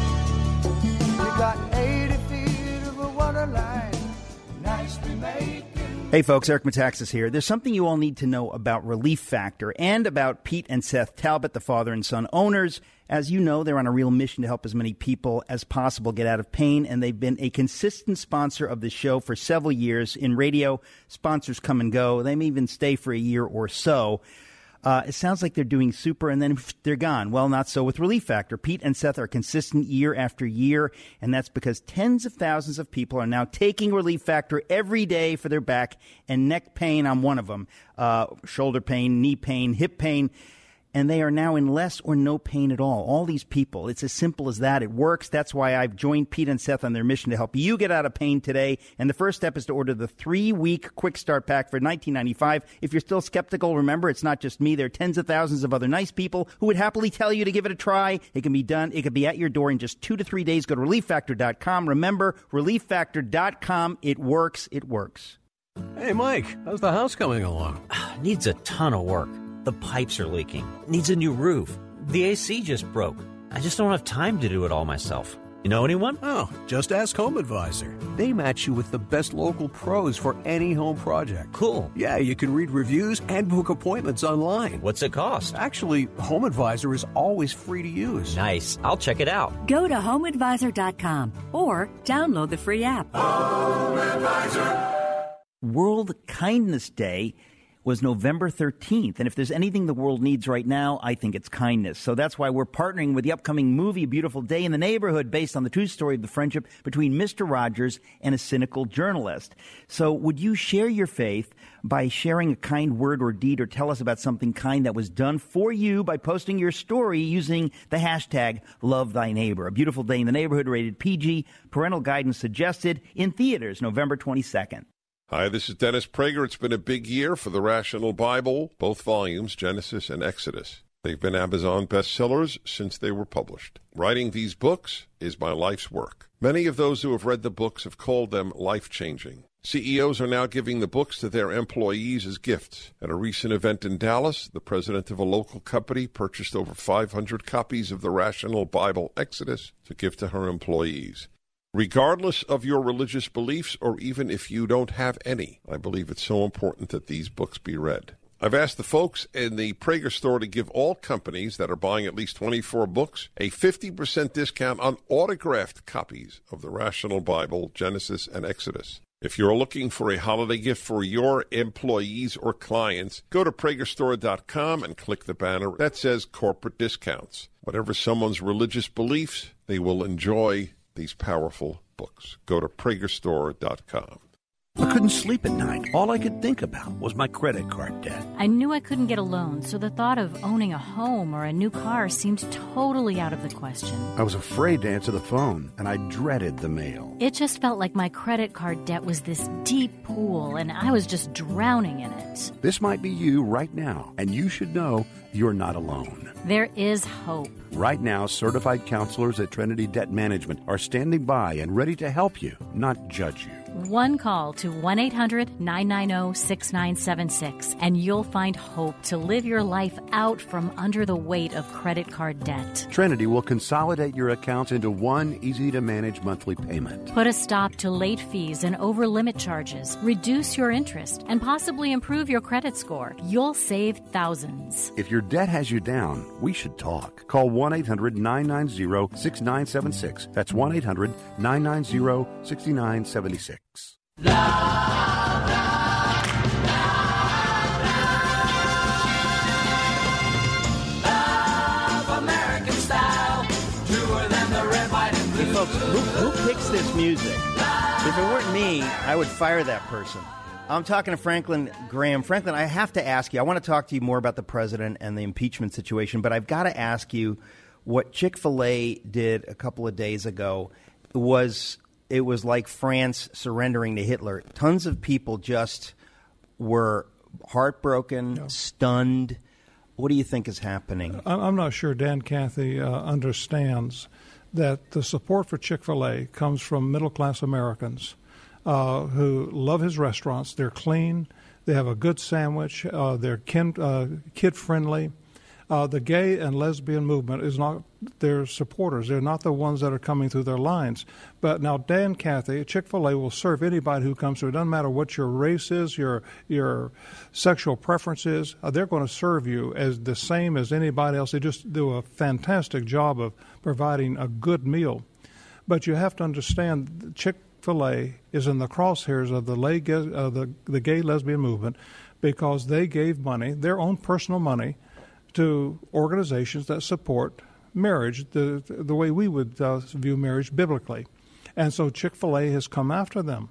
You got 80 feet of a water line, nicely making. Hey folks, Eric Metaxas here. There's something you all need to know about Relief Factor and about Pete and Seth Talbot, the father and son owners. As you know, they're on a real mission to help as many people as possible get out of pain, and they've been a consistent sponsor of the show for several years. In radio, sponsors come and go. They may even stay for a year or so. It sounds like they're doing super, and then they're gone. Well, not so with Relief Factor. Pete and Seth are consistent year after year, and that's because tens of thousands of people are now taking Relief Factor every day for their back and neck pain. I'm one of them. Shoulder pain, knee pain, hip pain. And they are now in less or no pain at all. All these people, it's as simple as that. It works. That's why I've joined Pete and Seth on their mission to help you get out of pain today. And the first step is to order the 3-week Quick Start Pack for $19.95. If you're still skeptical, remember, it's not just me. There are tens of thousands of other nice people who would happily tell you to give it a try. It can be done. It could be at your door in just 2 to 3 days. Go to ReliefFactor.com. Remember, ReliefFactor.com. It works. It works. Hey, Mike, how's the house coming along? Needs a ton of work. The pipes are leaking. Needs a new roof. The AC just broke. I just don't have time to do it all myself. You know anyone? Oh, just ask Home Advisor. They match you with the best local pros for any home project. Cool. Yeah, you can read reviews and book appointments online. What's it cost? Actually, Home Advisor is always free to use. Nice. I'll check it out. Go to HomeAdvisor.com or download the free app. Home Advisor. World Kindness Day was November 13th. And if there's anything the world needs right now, I think it's kindness. So that's why we're partnering with the upcoming movie, A Beautiful Day in the Neighborhood, based on the true story of the friendship between Mr. Rogers and a cynical journalist. So would you share your faith by sharing a kind word or deed, or tell us about something kind that was done for you by posting your story using the hashtag #LoveThyNeighbor? A Beautiful Day in the Neighborhood, rated PG, parental guidance suggested, in theaters November 22nd. Hi, this is Dennis Prager. It's been a big year for the Rational Bible, both volumes, Genesis and Exodus. They've been Amazon bestsellers since they were published. Writing these books is my life's work. Many of those who have read the books have called them life-changing. CEOs are now giving the books to their employees as gifts. At a recent event in Dallas, the president of a local company purchased over 500 copies of the Rational Bible Exodus to give to her employees. Regardless of your religious beliefs, or even if you don't have any, I believe it's so important that these books be read. I've asked the folks in the Prager store to give all companies that are buying at least 24 books a 50% discount on autographed copies of the Rational Bible, Genesis, and Exodus. If you're looking for a holiday gift for your employees or clients, go to PragerStore.com and click the banner that says Corporate Discounts. Whatever someone's religious beliefs, they will enjoy these powerful books. Go to PragerStore.com. I couldn't sleep at night. All I could think about was my credit card debt. I knew I couldn't get a loan, so the thought of owning a home or a new car seemed totally out of the question. I was afraid to answer the phone, and I dreaded the mail. It just felt like my credit card debt was this deep pool, and I was just drowning in it. This might be you right now, and you should know you're not alone. There is hope. Right now, certified counselors at Trinity Debt Management are standing by and ready to help you, not judge you. One call to 1-800-990-6976, and you'll find hope to live your life out from under the weight of credit card debt. Trinity will consolidate your accounts into one easy-to-manage monthly payment. Put a stop to late fees and over-limit charges, reduce your interest, and possibly improve your credit score. You'll save thousands. If your debt has you down, we should talk. Call 1-800-990-6976. That's 1-800-990-6976. American style, truer than the red, white, and blue. Hey folks, who picks this music? If it weren't me, I would fire that person. I'm talking to Franklin Graham. Franklin, I have to ask you, I want to talk to you more about the president and the impeachment situation, but I've got to ask you what Chick-fil-A did a couple of days ago it was like France surrendering to Hitler. Tons of people just were heartbroken, stunned. What do you think is happening? I'm not sure Dan Cathy understands that the support for Chick-fil-A comes from middle-class Americans who love his restaurants. They're clean. They have a good sandwich. They're kid-friendly. The gay and lesbian movement is not their supporters. They're not the ones that are coming through their lines. But now Dan Cathy, Chick-fil-A will serve anybody who comes through. It doesn't matter what your race is, your sexual preference is. They're going to serve you as the same as anybody else. They just do a fantastic job of providing a good meal. But you have to understand Chick-fil-A is in the crosshairs of the gay lesbian movement because they gave money, their own personal money, to organizations that support marriage the way we would view marriage biblically. And so Chick-fil-A has come after them.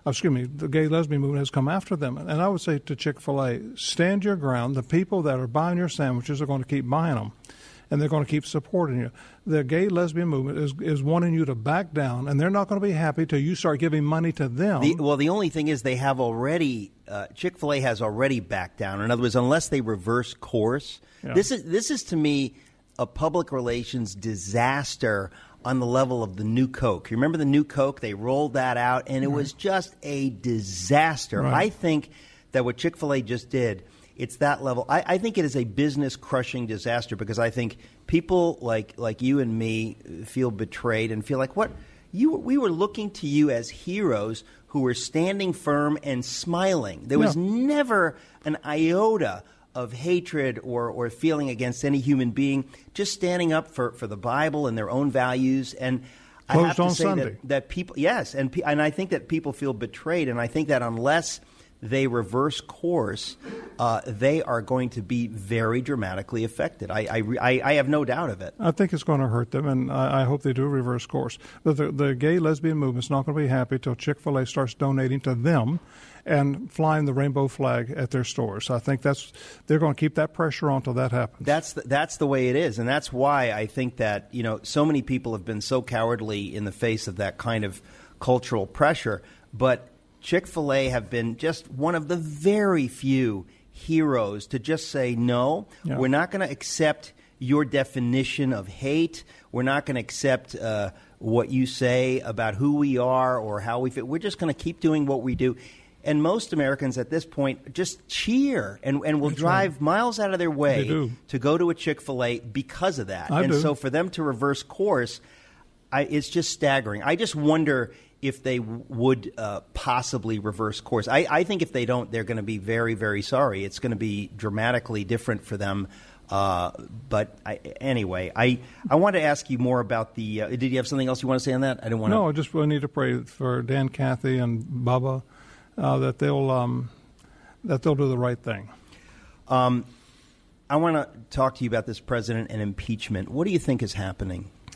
The gay lesbian movement has come after them. And I would say to Chick-fil-A, stand your ground. The people that are buying your sandwiches are going to keep buying them, and they're going to keep supporting you. The gay lesbian movement is wanting you to back down, and they're not going to be happy till you start giving money to them. The only thing is they have already Chick-fil-A has already backed down. In other words, unless they reverse course, this is to me a public relations disaster on the level of the new Coke. You remember the new Coke? They rolled that out, and it was just a disaster. Right. I think that what Chick-fil-A just did, it's that level. I think it is a business-crushing disaster because I think people like you and me feel betrayed and feel like, we were looking to you as heroes who were standing firm and smiling. There was never an iota of hatred or feeling against any human being, just standing up for the Bible and their own values. And I have to say that people, yes, and I think that people feel betrayed, and I think that unless they reverse course, they are going to be very dramatically affected. I have no doubt of it. I think it's going to hurt them, and I hope they do reverse course. But the gay lesbian movement's not going to be happy till Chick-fil-A starts donating to them and flying the rainbow flag at their stores. I think they're going to keep that pressure on till that happens. That's the way it is, and that's why I think that so many people have been so cowardly in the face of that kind of cultural pressure, but Chick-fil-A have been just one of the very few heroes to just say, no, we're not going to accept your definition of hate. We're not going to accept what you say about who we are or how we fit. We're just going to keep doing what we do. And most Americans at this point just cheer and will drive miles out of their way to go to a Chick-fil-A because of that. So for them to reverse course, it's just staggering. I just wonder if they would possibly reverse course. I think if they don't, they're going to be very, very sorry. It's going to be dramatically different for them. Anyway, I want to ask you more about the did you have something else you want to say on that? I just need to pray for Dan Cathy and Bubba that they'll do the right thing. I want to talk to you about this president and impeachment. What do you think is happening?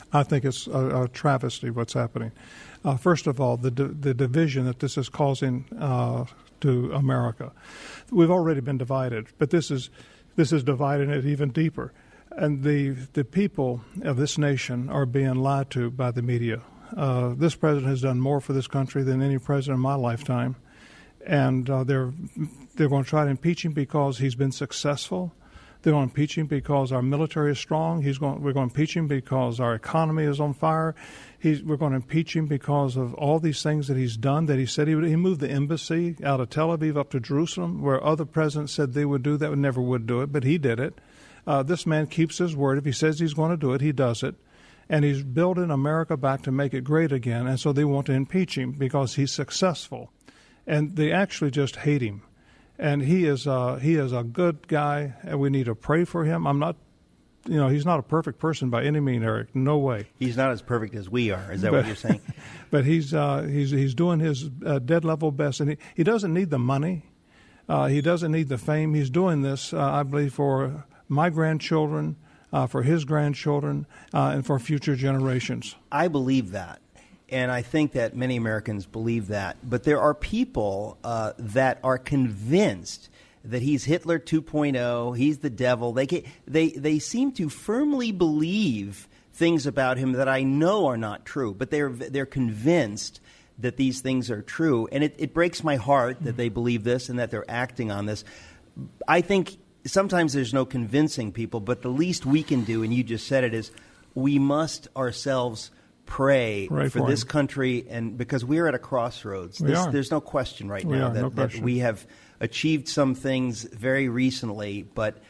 I think it's a travesty what's happening. First of all, the division that this is causing to America. We've already been divided, but this is dividing it even deeper. And the people of this nation are being lied to by the media. This president has done more for this country than any president in my lifetime. And they're going to try to impeach him because he's been successful. They're going to impeach him because our military is strong. We're going to impeach him because our economy is on fire. We're going to impeach him because of all these things that he's done, that he said he would. He moved the embassy out of Tel Aviv up to Jerusalem, where other presidents said they would do that, never would do it, but he did it. This man keeps his word. If he says he's going to do it, he does it. And he's building America back to make it great again, and so they want to impeach him because he's successful. And they actually just hate him. And he is a good guy, and we need to pray for him. I'm not, he's not a perfect person by any means, Eric. No way. He's not as perfect as we are. Is that what you're saying? But he's doing his dead level best, and he doesn't need the money. He doesn't need the fame. He's doing this, I believe, for my grandchildren, for his grandchildren, and for future generations. I believe that. And I think that many Americans believe that. But there are people that are convinced that he's Hitler 2.0, he's the devil. They seem to firmly believe things about him that I know are not true, but they're convinced that these things are true. And it breaks my heart that they believe this and that they're acting on this. I think sometimes there's no convincing people, but the least we can do, and you just said it, is we must ourselves pray for this country, and because we're at a crossroads. There's no question right now that we have achieved some things very recently, but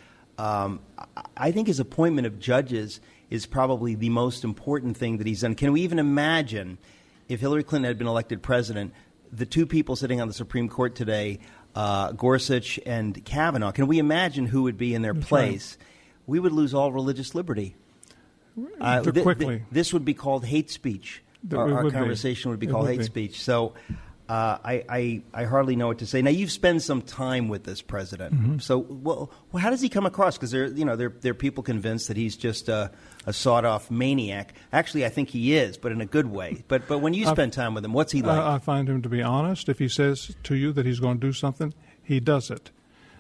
I think his appointment of judges is probably the most important thing that he's done. Can we even imagine if Hillary Clinton had been elected president, the two people sitting on the Supreme Court today, Gorsuch and Kavanaugh, can we imagine who would be in their place? Right. We would lose all religious liberty. Quickly. This would be called hate speech. Our conversation would be called hate speech. So I hardly know what to say. Now, you've spent some time with this president. Mm-hmm. So how does he come across? Because there are people convinced that he's just a sawed-off maniac. Actually, I think he is, but in a good way. But when you spend time with him, what's he like? I find him to be honest. If he says to you that he's going to do something, he does it.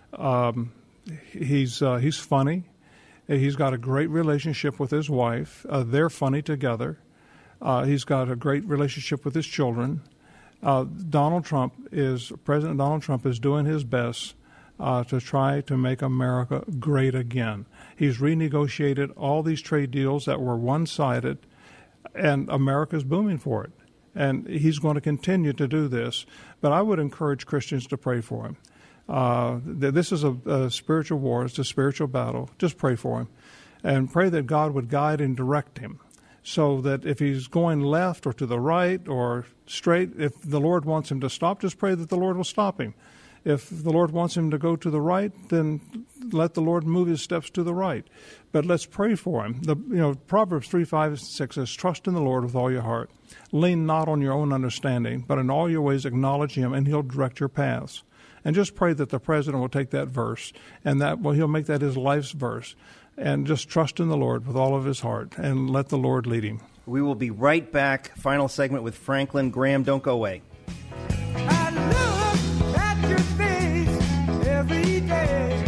He's funny. He's got a great relationship with his wife. They're funny together. He's got a great relationship with his children. President Donald Trump is doing his best to try to make America great again. He's renegotiated all these trade deals that were one-sided, and America's booming for it. And he's going to continue to do this. But I would encourage Christians to pray for him. This is a spiritual war. It's a spiritual battle. Just pray for him and pray that God would guide and direct him so that if he's going left or to the right or straight, if the Lord wants him to stop, just pray that the Lord will stop him. If the Lord wants him to go to the right, then let the Lord move his steps to the right. But let's pray for him. Proverbs 3:5-6 says, "Trust in the Lord with all your heart. Lean not on your own understanding, but in all your ways acknowledge him, and he'll direct your paths." And just pray that the president will take that verse and he'll make that his life's verse. And just trust in the Lord with all of his heart and let the Lord lead him. We will be right back. Final segment with Franklin Graham. Don't go away. I look at your face every day,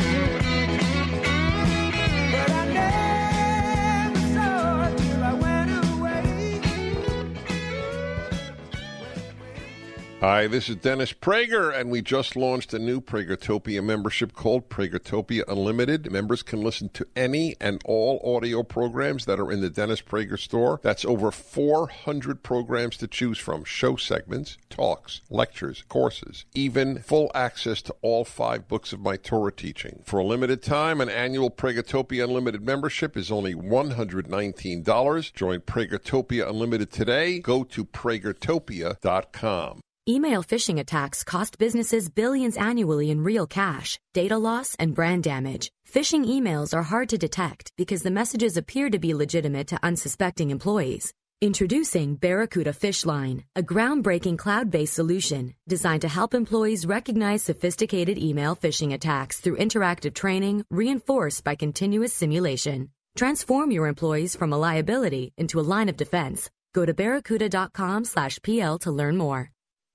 but I never saw it till I went away. Hi, this is Dennis Prager, and we just launched a new Pragertopia membership called Pragertopia Unlimited. Members can listen to any and all audio programs that are in the Dennis Prager store. That's over 400 programs to choose from. Show segments, talks, lectures, courses, even full access to all 5 books of my Torah teaching. For a limited time, an annual Pragertopia Unlimited membership is only $119. Join Pragertopia Unlimited today. Go to Pragertopia.com. Email phishing attacks cost businesses billions annually in real cash, data loss, and brand damage. Phishing emails are hard to detect because the messages appear to be legitimate to unsuspecting employees. Introducing Barracuda Phishline, a groundbreaking cloud-based solution designed to help employees recognize sophisticated email phishing attacks through interactive training reinforced by continuous simulation. Transform your employees from a liability into a line of defense. Go to barracuda.com/PL to learn more.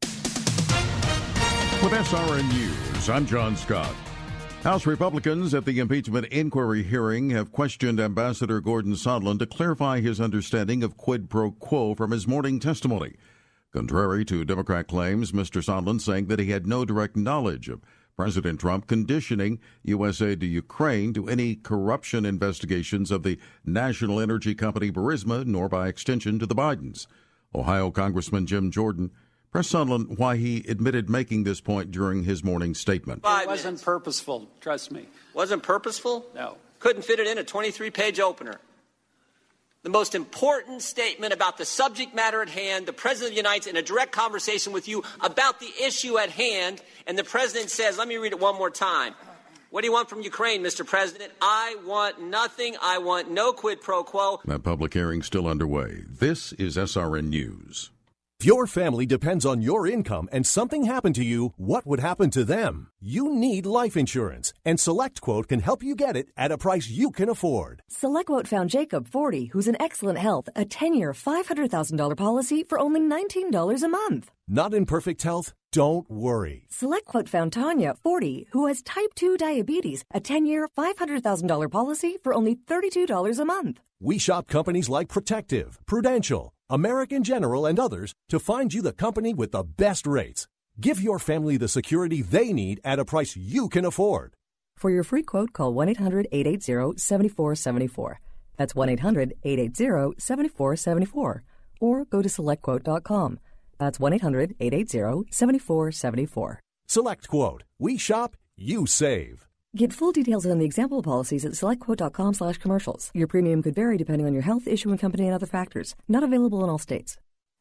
With SRN News, I'm John Scott. House Republicans at the impeachment inquiry hearing have questioned Ambassador Gordon Sondland to clarify his understanding of quid pro quo from his morning testimony. Contrary to Democrat claims, Mr. Sondland saying that he had no direct knowledge of President Trump conditioning U.S. aid to Ukraine to any corruption investigations of the national energy company Burisma, nor by extension to the Bidens. Ohio Congressman Jim Jordan pressed Sondland why he admitted making this point during his morning statement. It wasn't purposeful, trust me. Wasn't purposeful? No. Couldn't fit it in a 23-page opener. The most important statement about the subject matter at hand, the President of the United States in a direct conversation with you about the issue at hand, and the President says, let me read it one more time. What do you want from Ukraine, Mr. President? I want nothing. I want no quid pro quo. That public hearing still underway. This is SRN News. If your family depends on your income and something happened to you, what would happen to them? You need life insurance, and SelectQuote can help you get it at a price you can afford. SelectQuote found Jacob, 40, who's in excellent health, a 10-year, $500,000 policy for only $19 a month. Not in perfect health? Don't worry. SelectQuote found Tanya, 40, who has type 2 diabetes, a 10-year, $500,000 policy for only $32 a month. We shop companies like Protective, Prudential, American General, and others to find you the company with the best rates. Give your family the security they need at a price you can afford. For your free quote, call 1-800-880-7474. That's 1-800-880-7474. Or go to SelectQuote.com. That's 1-800-880-7474. SelectQuote. We shop, you save. Get full details on the example policies at SelectQuote.com/commercials. Your premium could vary depending on your health, issuing company, and other factors. Not available in all states.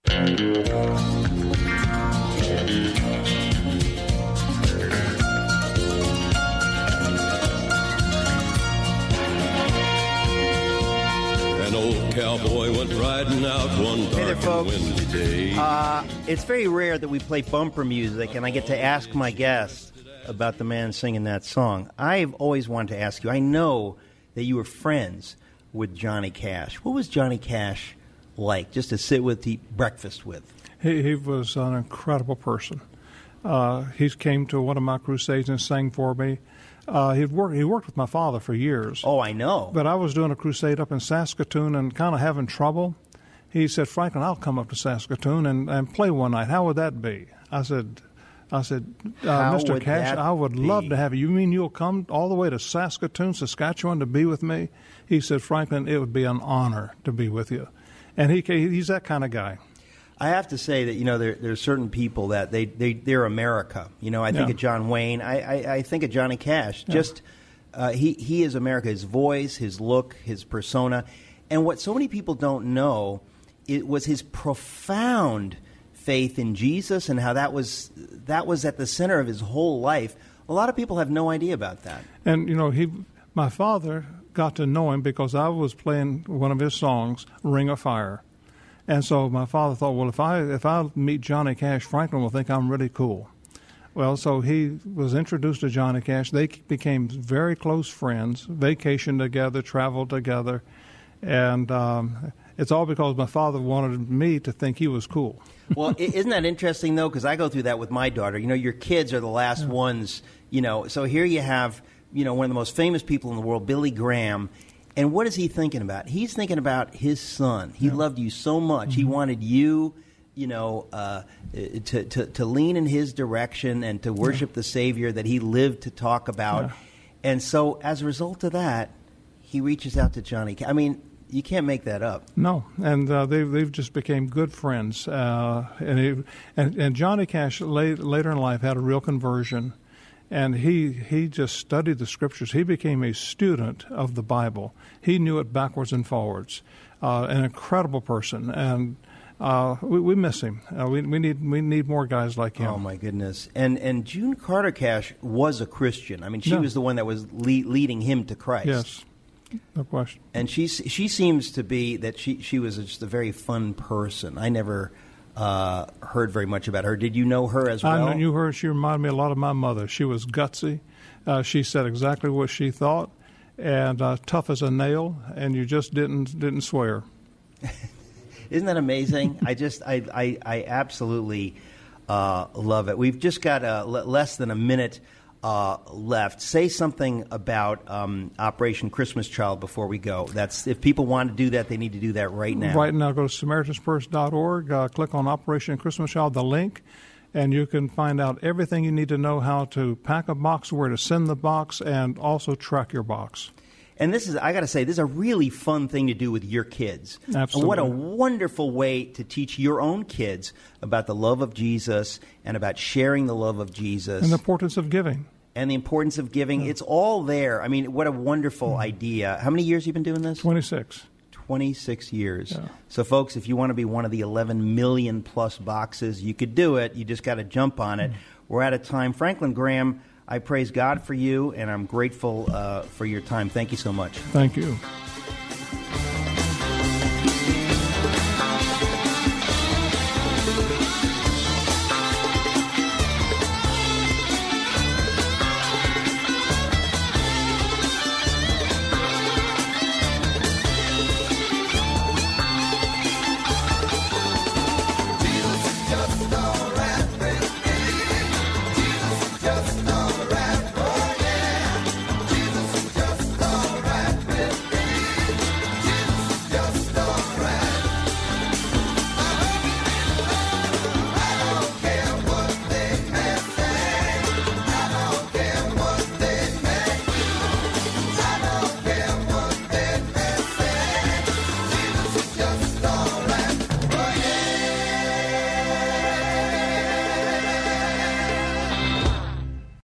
An old cowboy went riding out one dark and windy day. It's very rare that we play bumper music, and I get to ask my guests about the man singing that song. I've always wanted to ask you, I know that you were friends with Johnny Cash. What was Johnny Cash like, just to sit with, to eat breakfast with? He was an incredible person. He came to one of my crusades and sang for me. He worked with my father for years. Oh, I know. But I was doing a crusade up in Saskatoon and kind of having trouble. He said, Franklin, I'll come up to Saskatoon and play one night. How would that be? I said, Mr. Cash, I would love to have you. You mean you'll come all the way to Saskatoon, Saskatchewan to be with me? He said, Franklin, it would be an honor to be with you. And he's that kind of guy. I have to say that, there's certain people that they're America. I think of John Wayne. I think of Johnny Cash. Yeah. Just he is America. His voice, his look, his persona. And what so many people don't know, it was his profound faith in Jesus and how that was at the center of his whole life. A lot of people have no idea about that. And, my father got to know him because I was playing one of his songs, Ring of Fire. And so my father thought, well, if I meet Johnny Cash, Franklin will think I'm really cool. Well, so he was introduced to Johnny Cash. They became very close friends, vacationed together, traveled together. And it's all because my father wanted me to think he was cool. Well, isn't that interesting, though? Because I go through that with my daughter. Your kids are the last ones, So here you have, one of the most famous people in the world, Billy Graham. And what is he thinking about? He's thinking about his son. He loved you so much. Mm-hmm. He wanted you, to lean in his direction and to worship the Savior that he lived to talk about. Yeah. And so as a result of that, he reaches out to Johnny. I mean, you can't make that up. No, and they've just became good friends. And Johnny Cash later in life had a real conversion. And he just studied the Scriptures. He became a student of the Bible. He knew it backwards and forwards. An incredible person, and we miss him. We need more guys like him. Oh my goodness! And June Carter Cash was a Christian. I mean, she was the one that was leading him to Christ. Yes, no question. And she seems to be that she was just a very fun person. I never heard very much about her. Did you know her as well? I knew her. She reminded me a lot of my mother. She was gutsy. She said exactly what she thought, and tough as a nail, and you just didn't swear. Isn't that amazing? I absolutely love it. We've just got less than a minute left. Say something about Operation Christmas Child before we go. That's if people want to do that, they need to do that right now. Right now, go to SamaritanPurse.org, click on Operation Christmas Child, the link, and you can find out everything you need to know how to pack a box, where to send the box, and also track your box. And this is, I got to say, this is a really fun thing to do with your kids. Absolutely. And what a wonderful way to teach your own kids about the love of Jesus and about sharing the love of Jesus. And the importance of giving. And the importance of giving. Yeah. It's all there. I mean, what a wonderful idea. How many years have you been doing this? 26. 26 years. Yeah. So, folks, if you want to be one of the 11 million plus boxes, you could do it. You just got to jump on it. We're out of time. Franklin Graham, I praise God for you, and I'm grateful for your time. Thank you so much. Thank you.